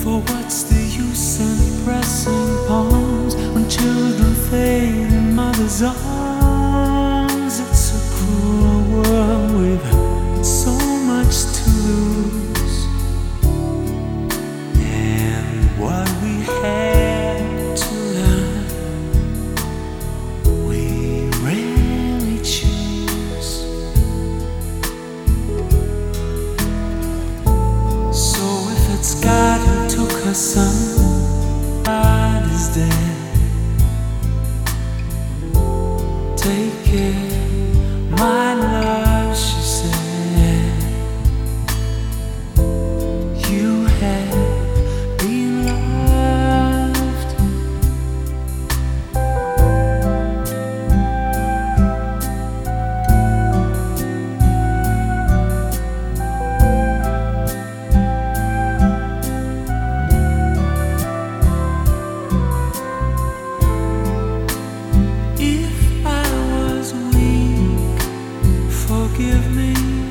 For what's the use in pressing palms when children fade in mothers' arms? It's a cruel world with so much to lose, and what we had to learn we rarely choose. So if it's God who took her son, God is dead. Take care, my love, she said. You have been loved. If I was weak, forgive me.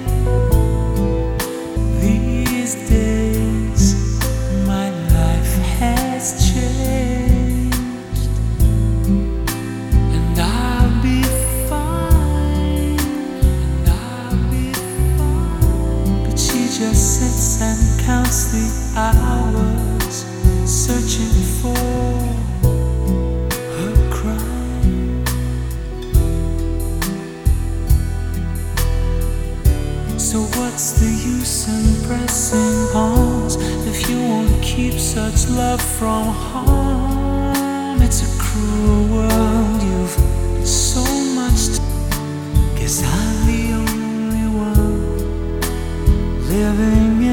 These days my life has changed, and I'll be fine, and I'll be fine. But she just sits and counts the hours, searching for her crime. So what's the use in pressing palms if you won't keep such love from harm? It's a cruel world, you've so much to. Guess I'm the only one living